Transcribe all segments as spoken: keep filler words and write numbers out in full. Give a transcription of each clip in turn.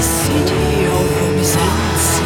city of Byzance.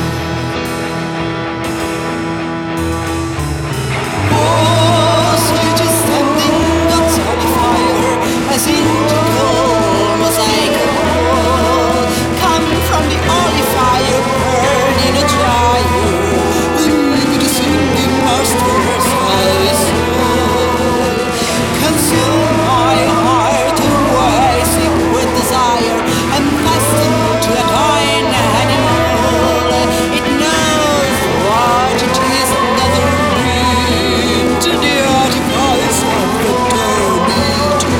Oh, cities standing on holy fire, as indigo mosaic gold, come from the holy fire, burning a gyre, with the singing master's holy soul. Consume my heart away, sick with desire, and fastened to a dying animal. It knows what it is, another dream to the artifice of eternity.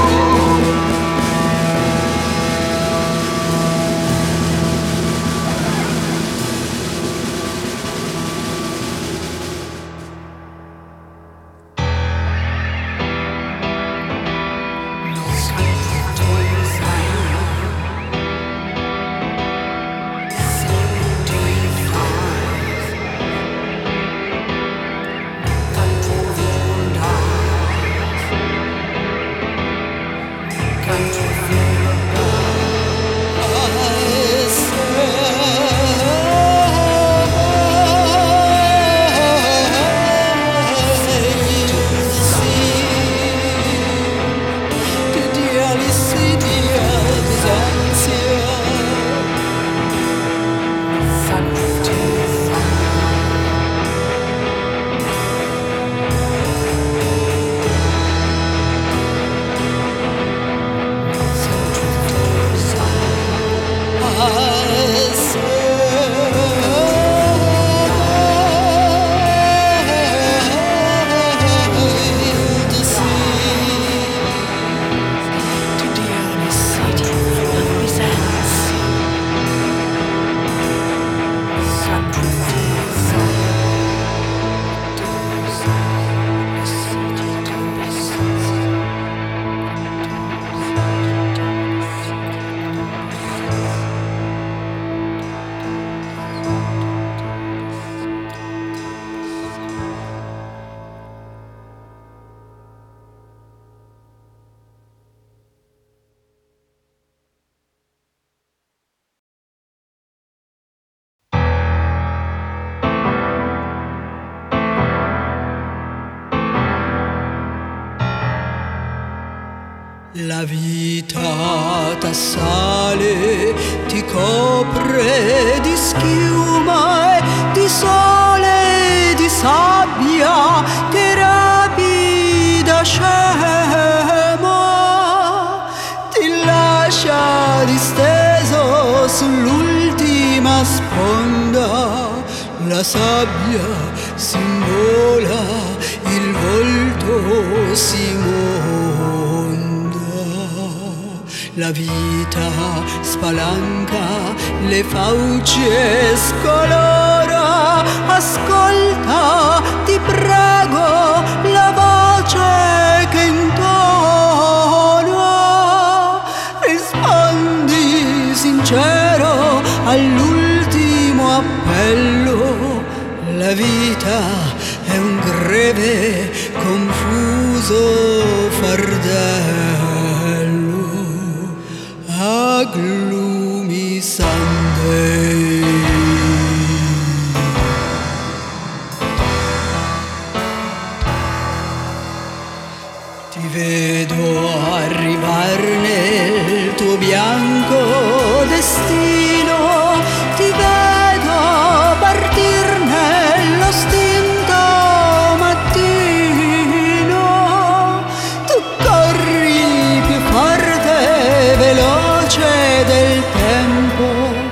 La vita t'assale, ti copre di schiuma e di sole e di sabbia, che rapida scema ti lascia disteso sull'ultima sponda. La sabbia simbola, il volto si monda. La vita spalanca, le fauci scolora. Ascolta, ti prego, la voce che intona. Rispondi sincero all'ultimo appello. La vita è un greve, confuso fardello. A gloomy Sunday. Ti vedo arrivar nel tuo bianco destino, ti vedo partir nello stinto mattino. Tu corri più forte, veloce del tempo,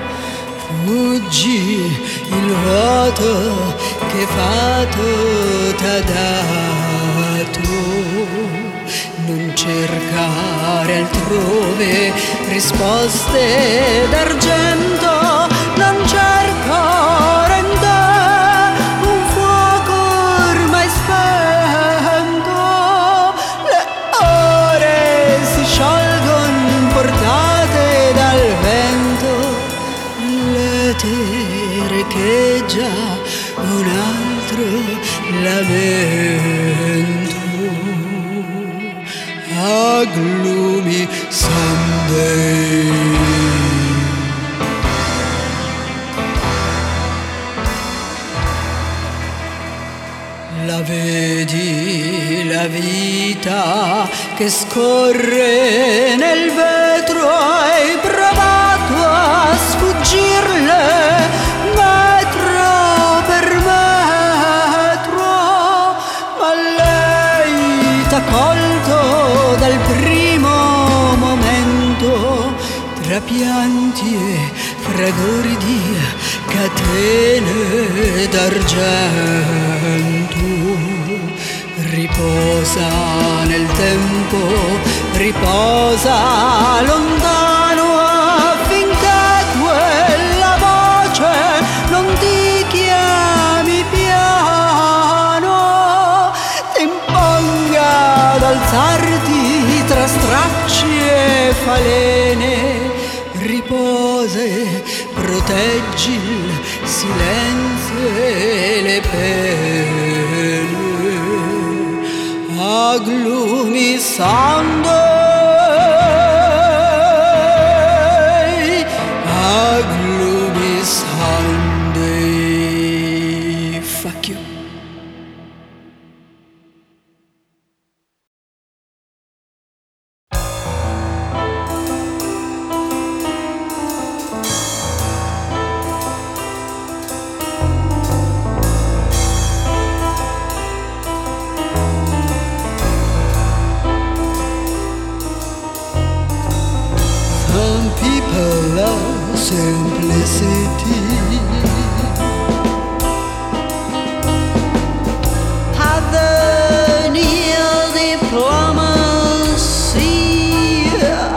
fuggi il vuoto che fato t'ha dato. Non cercare altrove risposte d'argento, non cercare in te un fuoco ormai spento. Le ore si sciolgono portate dal vento, l'etere echeggia un altro lamento. A gloomy Sunday. la vita che scorre nel vetro, hai provato a sfuggirle metro per metro, ma lei t'ha colto dal primo momento, tra pianti e fragori di catene d'argento. Riposa nel tempo, riposa lontano, affinché quella voce non ti chiami piano, ti imponga ad alzarti tra stracci e falene. Riposa e proteggi il silenzio e le pene. A gloomy Sunday, a gloomy Sunday. Fuck you. Love simplicity, other near diplomacy.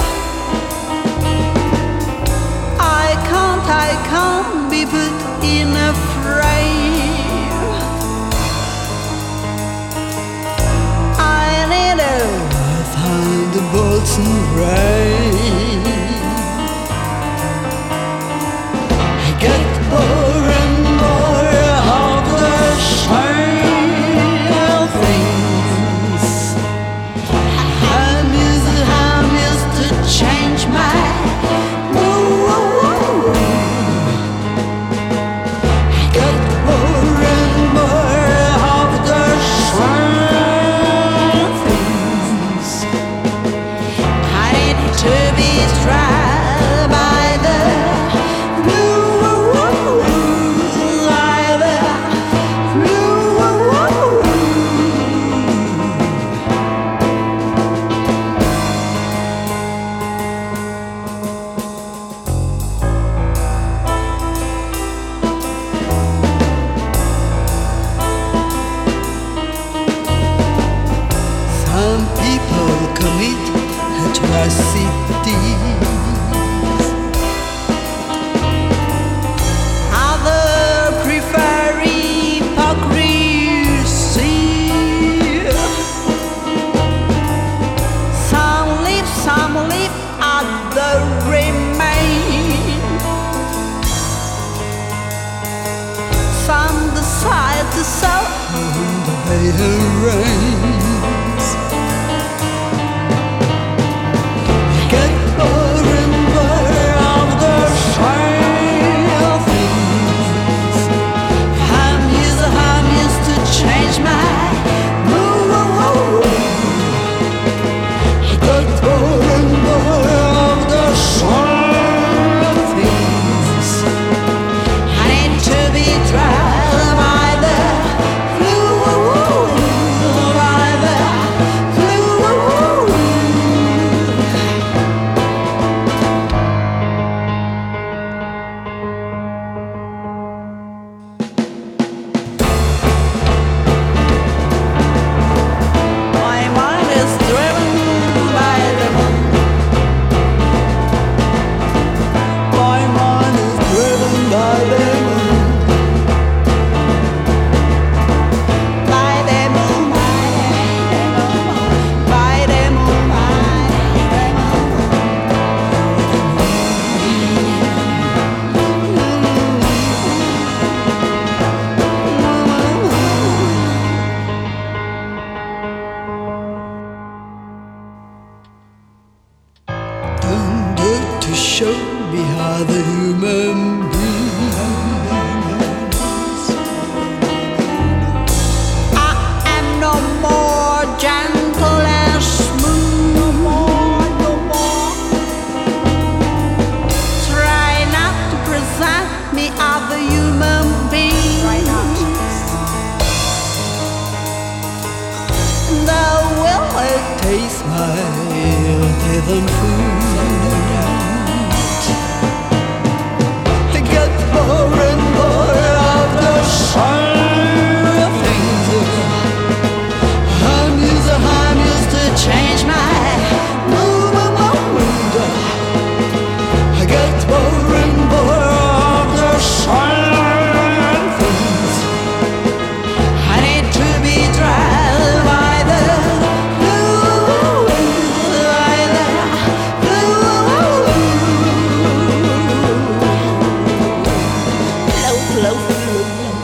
I can't, I can't be put in a frame. I need a thunderbolts and rain. Get more and more of the same things. I'm used, I'm used to change my mood. Get more and more of the same things. I need to be tried by the commit atrocities, others prefer hypocrisy. Some live, some live, others remain. Some decide to sow the bitter rains. Trial by the blue, by me other human beings. Right now. Now will I taste my heathen food? I get more and more of the shine of things. I'm used, I'm used to change my mood, mood. I get more and more of the shine of things. I need to be driven by the blue, by the blue. Flow, flow, flow.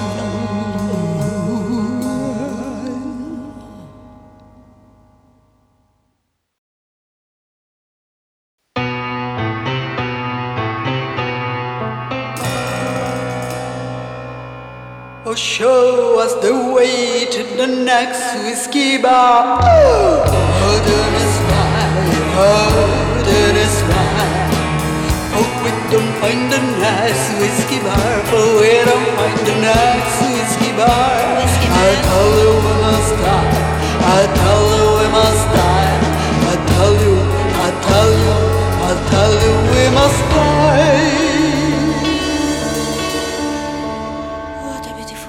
Oh, show us the way to the next whiskey bar. Oh, that is why, oh, that is why. Oh, we don't find the next whiskey bar, for we don't find the next whiskey bar. Whiskey I tell you we must die, I tell you we must die. I tell you, I tell you, I tell you we must die. What a beautiful.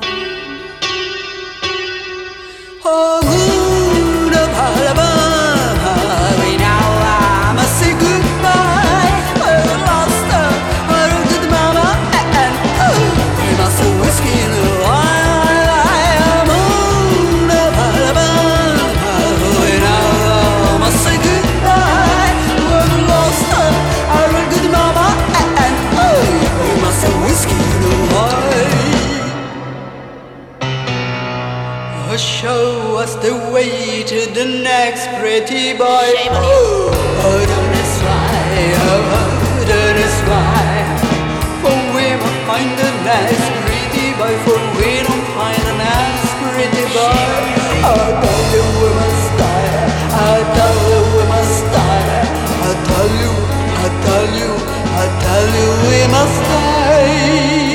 Oh, moon of Alabama, now I must say goodbye. We're lost, uh, we're good mama, and oh, we must have whiskey in the wine. Moon of Alabama, now I must say goodbye. We're lost, uh, we're good mama, and oh, we must have whiskey in the wine. Oh, show us the way to the next pretty boy. Shame on you. Oh, that is why, oh, that is why. For we must find the next pretty boy, for we don't find the next pretty boy. I tell you we must die, I tell you we must die. I tell you, I tell you, I tell you we must die.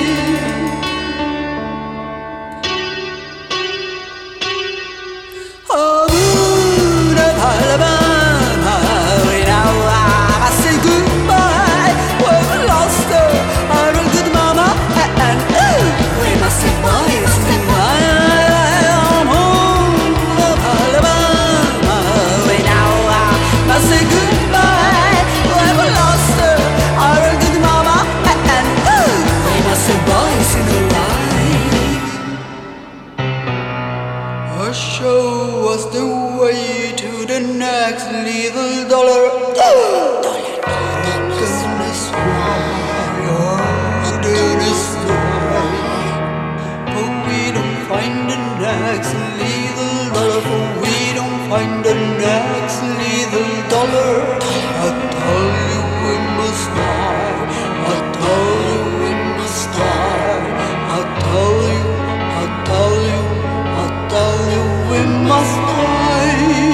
Oh, moon of Alabama, now I must say goodbye. We're lost, uh, our good mama, and uh, we must say bye, say bye. Moon of Alabama, now I must say goodbye. We're lost, uh, our good mama, and uh, we must say bye, say goodbye. Oh, show us the way to the next little dollar. Oh, goodness, why? Oh, goodness, why? For we don't find the next little dollar. For we don't find the next little dollar. I tell you we must die. I tell you we must die. I tell you, I tell you, I tell you we must die.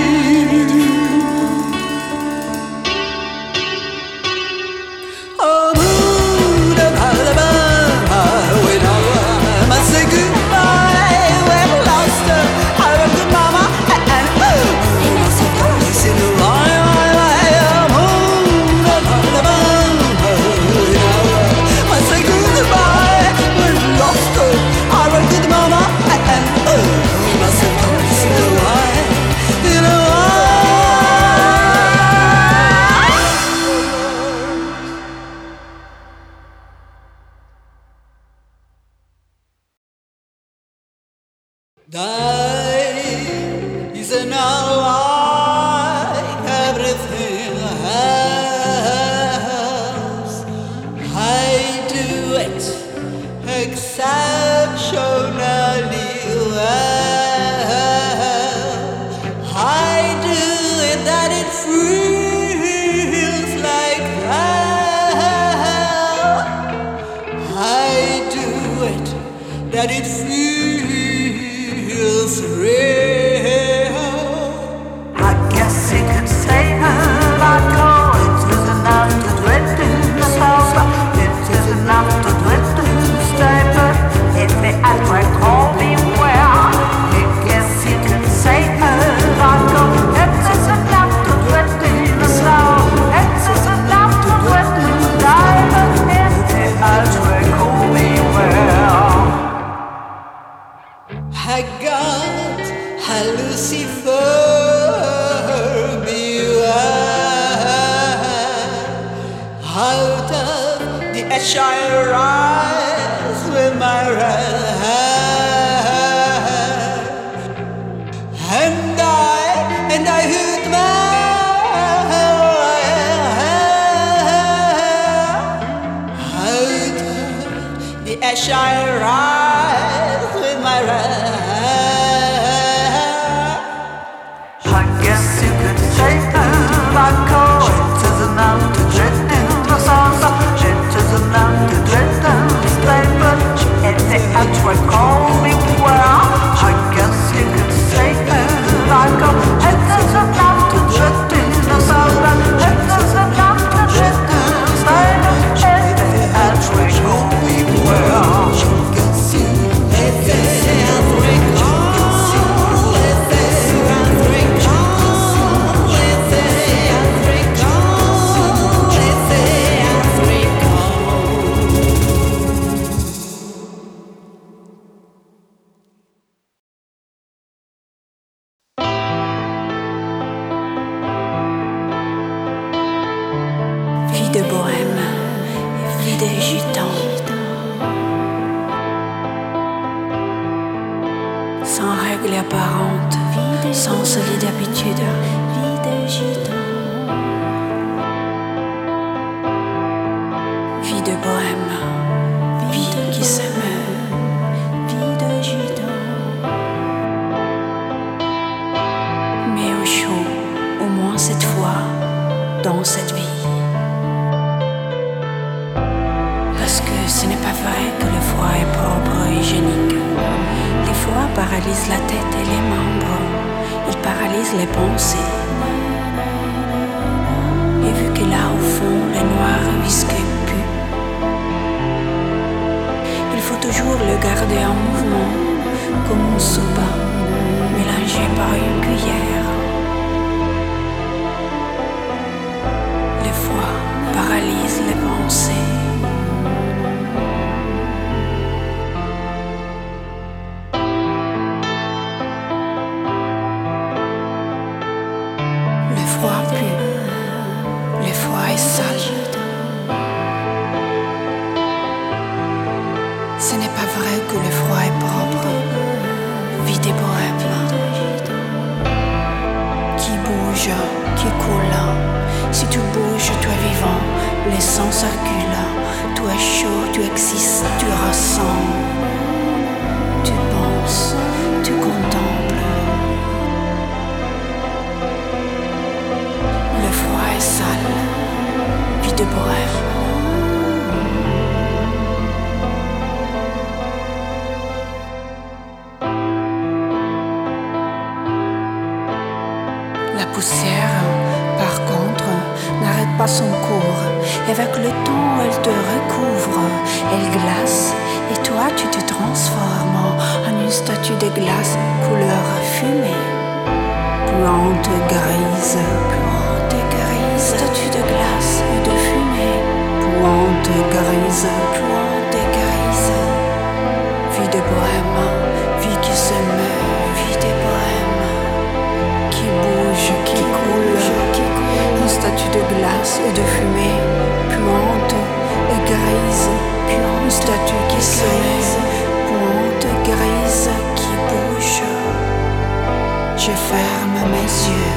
Oh, moon of Alabama, we know I must say goodbye. We're lost, uh, our good mama, and oh, we must say goodbye. In the wine, moon of Alabama, we know I must say goodbye. We're lost, uh, our good mama, and oh, we must say goodbye. In the wine, in the wine. Die is not like everything else. I do it exceptionally well. I do it that it feels like hell. I do it that it feels real. I guess you could say that oh, it is enough to do it in the house. It is enough to do it. shall rise with my right hand, and I, and I hit my head. The ash shall rise with my right hand. I guess you could say that I go into the mountain, drifting the songs of into the mountain, drifting stay, but in the edge we're calling well. I guess you could say that I go into the mountain, drifting the songs of into the mountain, drifting stay, in the edge we're calling well. Vie de bohème, vie de gitan, sans règles apparentes, sans solide habitude. Vie de gitan, vie de bohème, vie qui s'aime. Vie de gitan, mais au chaud, au moins cette fois, dans cette vie. Parce que ce n'est pas vrai que le froid est propre et hygiénique. Les froids paralysent la tête et les membres. Ils paralysent les pensées. Et vu que là au fond, le noir visqué pue, il faut toujours le garder en mouvement, comme une soupe mélangée par une cuillère. Le froid paralyse les pensées. Le froid pue, le froid est sale. Ce n'est pas vrai que le froid est propre. Vie des bohèmes qui bouge, qui coule. Si tu bouges, tu es vivant, le sang circule. Tu es chaud, tu existes, tu ressens. Tu penses, tu contemples. Le froid est sale, vie de bohème. La poussière, par contre, n'arrête pas son cours. Et avec le temps, elle te recouvre, elle glace. Et toi, tu te transformes en une statue de glace couleur fumée. Plante grise, plante grise, statue de glace et de fumée. Plante grise, plante grise. Vie de bohème, vie qui se meurt, vie de bohème. Qui bouge, qui coule, une statue de glace et de fumée, puante et grise, une statue qui se lève, puante grise qui bouge. Je ferme mes yeux.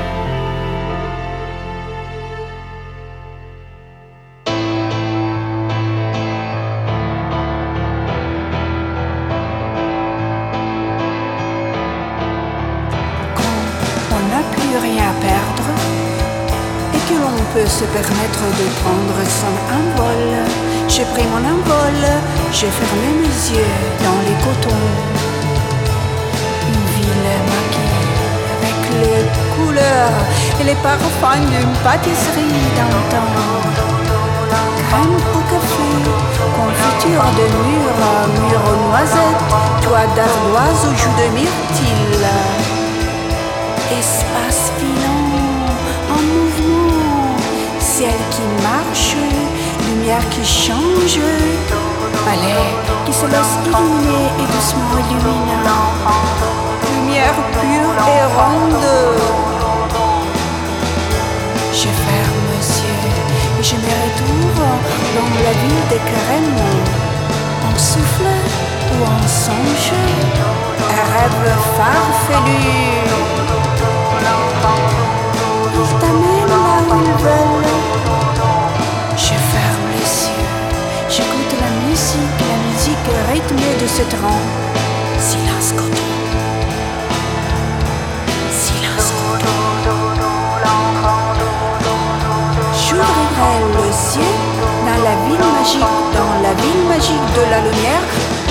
Peut se permettre de prendre son envol. J'ai pris mon envol, j'ai fermé mes yeux dans les cotons. Une ville maquillée avec les couleurs et les parfums d'une pâtisserie d'antan. Crème au café, confiture de mûres, mûres aux noisettes, toit d'ardoise au jus de myrtille. Espace filant en mouvement, ciel qui marche, lumière qui change, palais qui se laisse illuminer et doucement illuminant, lumière pure et ronde. Je ferme les yeux et je Je me retrouve dans la ville des carènes, en souffle ou en songe, un rêve farfelu. Ils t'amènent là où ils veulent. Je ferme les yeux, j'écoute la musique, la musique rythmée de ce train. Silence coton. Silence coton. J'ouvrirai le ciel dans la ville magique, dans la ville magique de la lumière.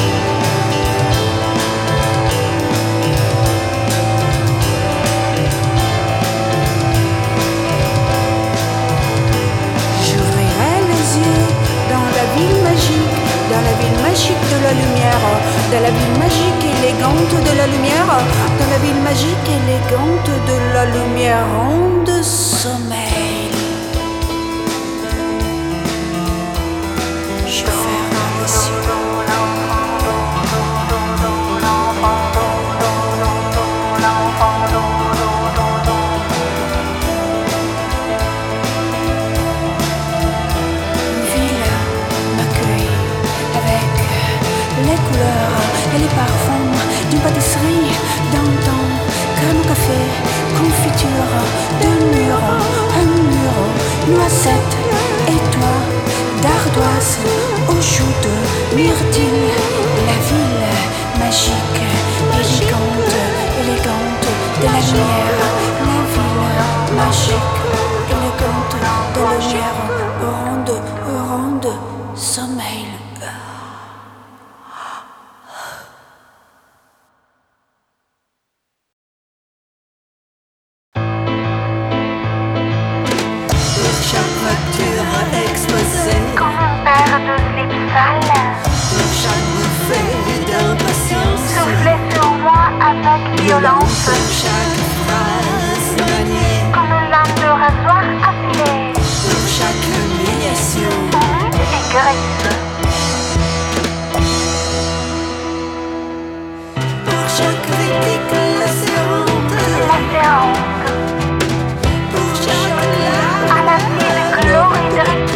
J'ouvrirai les yeux dans la ville magique, dans la ville magique de la lumière, dans la ville magique élégante de la lumière, dans la ville magique élégante de la lumière, ronde sommeil. Je ferme les yeux. Une ville m'accueille avec les couleurs et les parfums d'une pâtisserie, d'un temps, crème au café, confiture, deux murs, un mur, noisette et toi, d'ardoise aux joues de myrtille. La ville magique, élégante, élégante de la lumière. La ville magique, élégante de la lumière, ronde, ronde, sommeil. Pour chaque fracture exposée, Comme un père de slip sale, pour chaque bouffée d'impatience, soufflez sur moi avec violence, pour chaque phrase maniée, comme une lame de rasoir affilée, pour chaque humiliation, honte et graisse. pour chaque critique lacérante, Lacérante, pour chaque à larme, la ville chlorhydrique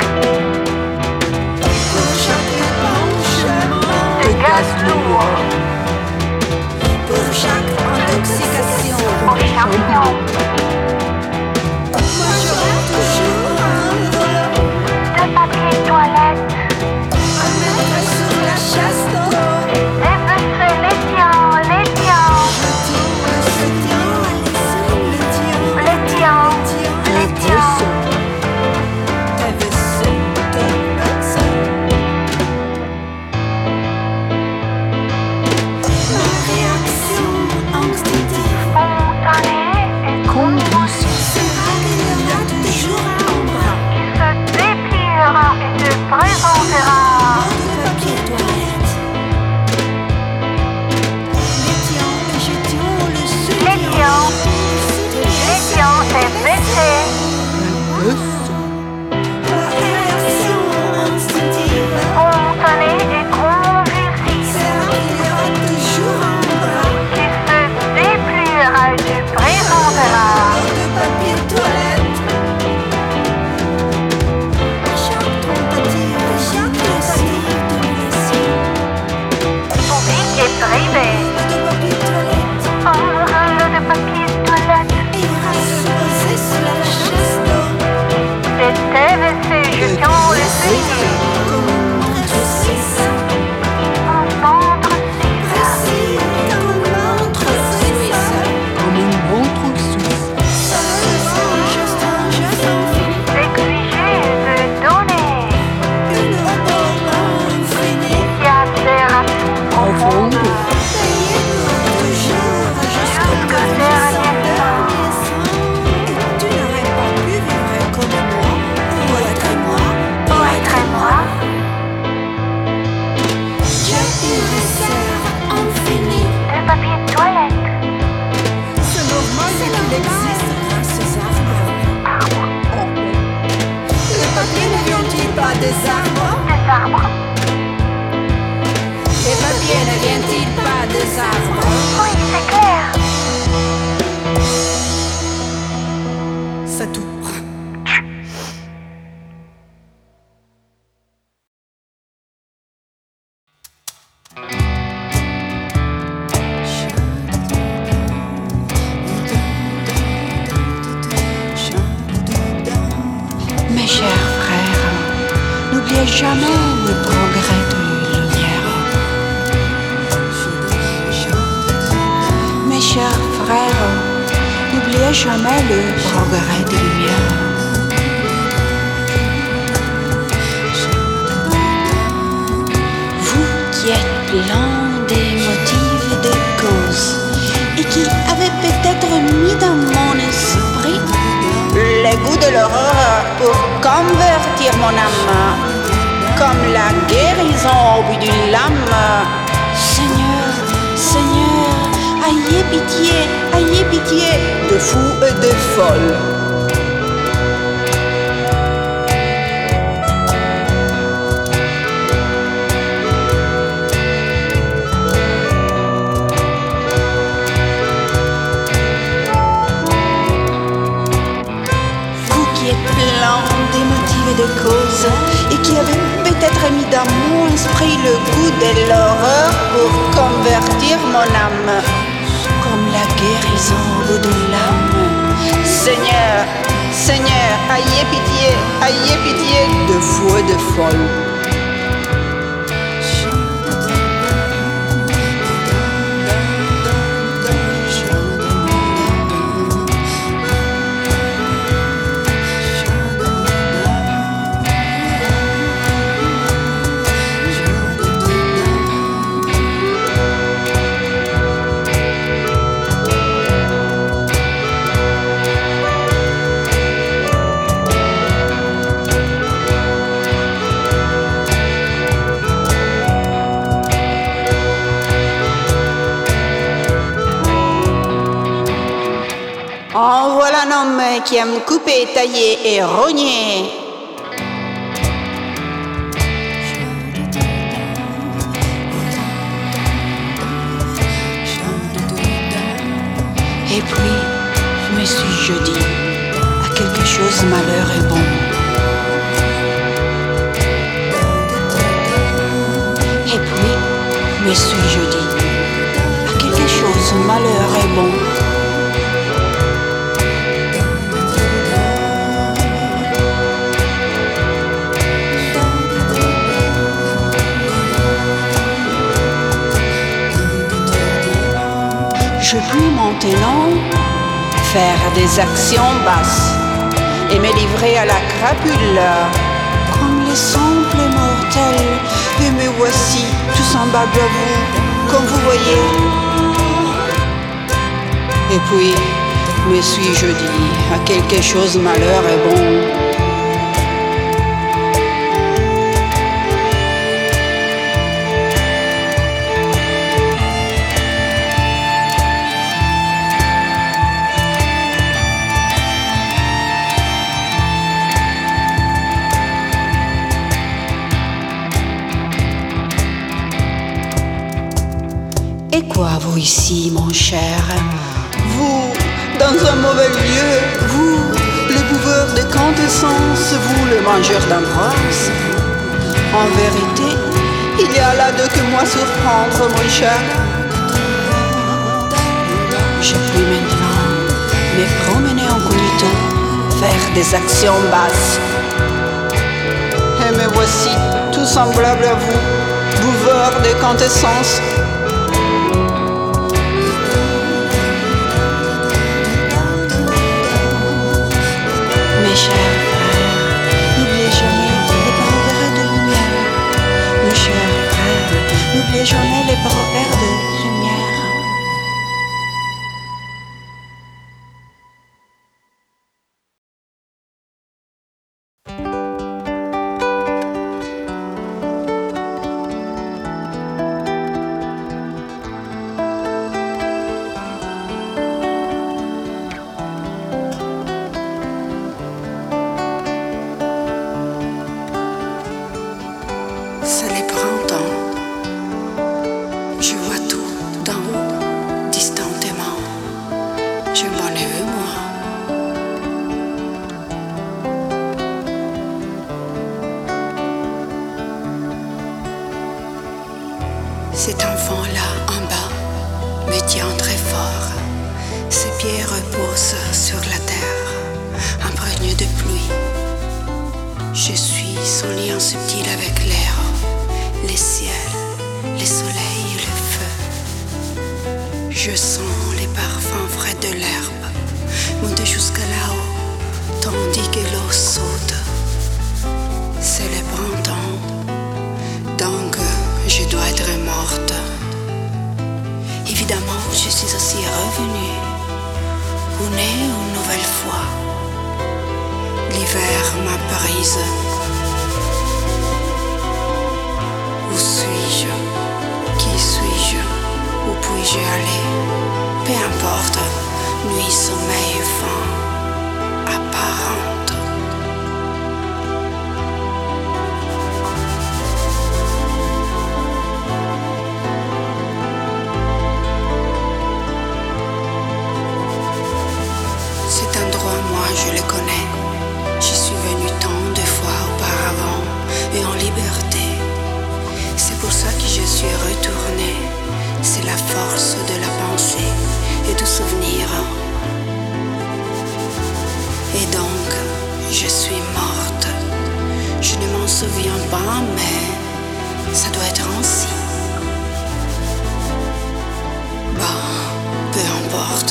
pour chaque épanchement de gaz lourd, pour chaque intoxication. aux champignons, Moi j'aurai toujours un volant de papier toilette, à mettre sur la chasse d'eau. dépecer les tiens, les tiens, Je tourne ce tien, le tien, les tiens, les tiens. t'avais cette personne. N'oubliez jamais le progrès de lumière. Mes chers frères, n'oubliez jamais le progrès de lumière. Vous qui êtes plein des motifs et des causes et qui avez peut-être mis dans mon esprit le goût de l'horreur pour convertir mon âme, comme la guérison au bout d'une lame. Seigneur, Seigneur, ayez pitié, ayez pitié de fous et de folles. Des causes et qui avait peut-être mis dans mon esprit le goût de l'horreur pour convertir mon âme, comme la guérison au bout de l'âme. Seigneur, Seigneur, ayez pitié, ayez pitié de fous et de folles. En voilà un homme qui aime couper, tailler et rogner. Et puis, je me suis je dis, à quelque chose malheur est bon. Et puis, je me suis je dis, à quelque chose malheur est bon. Je puis maintenant faire des actions basses et me livrer à la crapule comme les simples mortels. Et me voici tout semblable à vous, comme vous voyez. Et puis, me suis-je dit, à quelque chose malheur est bon. Et quoi, vous ici, mon cher? Vous, dans un mauvais lieu, vous, le buveur de quintessence, vous, le mangeur d'ambroise. En vérité, il y a là de que moi surprendre, mon cher. Je puis maintenant me promener en cognito, faire des actions basses. Et me voici, tout semblable à vous, buveur de quintessence. Mes chers frères, n'oubliez jamais les progrès de lumière. Mes chers frères, n'oubliez jamais les progrès de lumière. C'est le printemps. Je vois tout d'en haut, distantement. Je m'en veux, moi. Cet enfant-là en bas me tient très fort. Ses pieds reposent sur la terre, imprégnés de pluie. Je suis son lien subtil avec l'air, les ciels, les soleils et le feu. Je sens les parfums frais de l'herbe monter jusqu'à là-haut, tandis que l'eau saute. C'est le printemps, donc je dois être morte. Évidemment, je suis aussi revenue, une et une nouvelle fois. L'hiver m'a prise. Où suis-je? Qui suis-je? Où puis-je aller? Peu importe, nuit, sommeil, fin, apparente. Cet endroit, moi, je le connais. J'y suis venue tant de fois auparavant et en liberté. C'est pour ça que je suis retournée. C'est la force de la pensée et du souvenir. Et donc, je suis morte. Je ne m'en souviens pas, mais ça doit être ainsi. Bah, peu importe.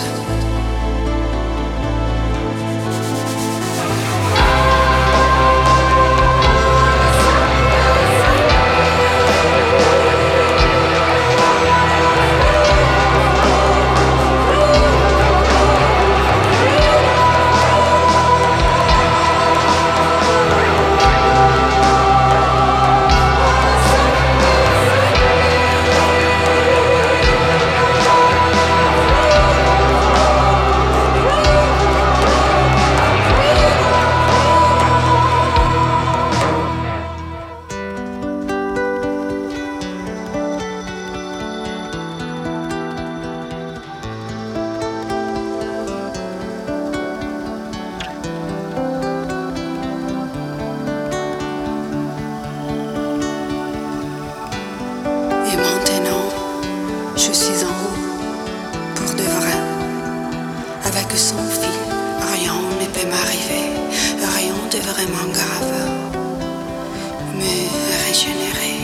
Et maintenant, je suis en haut, pour de vrai. Avec son fil, rien ne peut m'arriver, rien de vraiment grave. Me régénérer.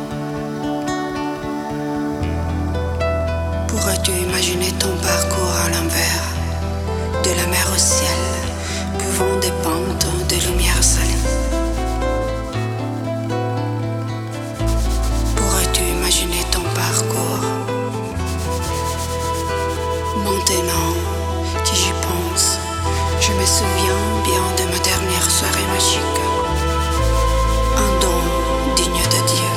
Pourrais-tu imaginer ton parcours à l'envers, de la mer au ciel, buvant des pentes de lumière salée? Imaginer ton parcours. Maintenant que j'y pense, je me souviens bien de ma dernière soirée magique. Un don digne de Dieu.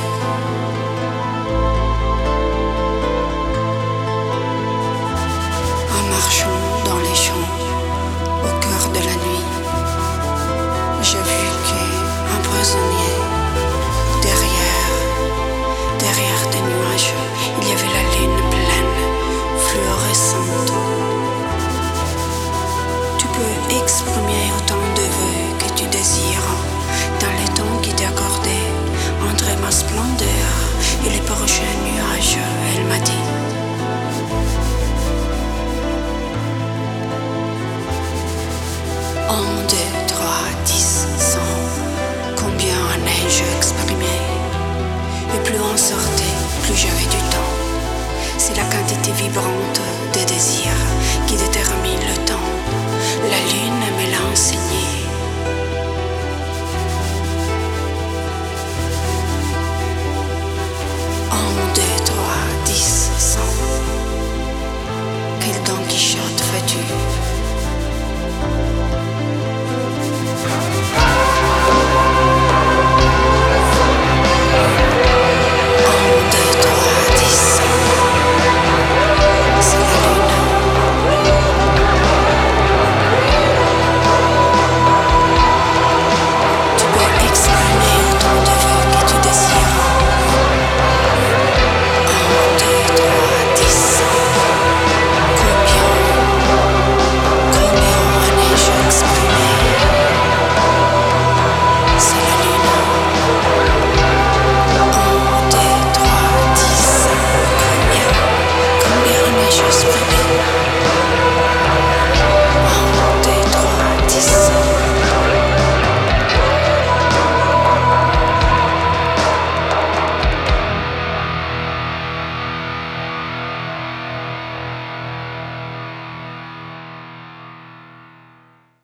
En marchant dans les champs, au cœur de la nuit, j'ai vu qu'un prisonnier, derrière Derrière des nuages, il y avait la lune pleine, fluorescente. Tu peux exprimer autant de vœux que tu désires dans les temps qui t'est accordé entre ma splendeur et les prochains nuages, elle m'a dit. Un, deux, trois, dix, cent, combien ai-je exprimé? Et plus on sortait, plus j'avais du temps. C'est la quantité vibrante des désirs qui détermine le temps. La lune me l'a enseigné. Un, deux, trois, dix, cent. Quel Don Quichotte fais-tu?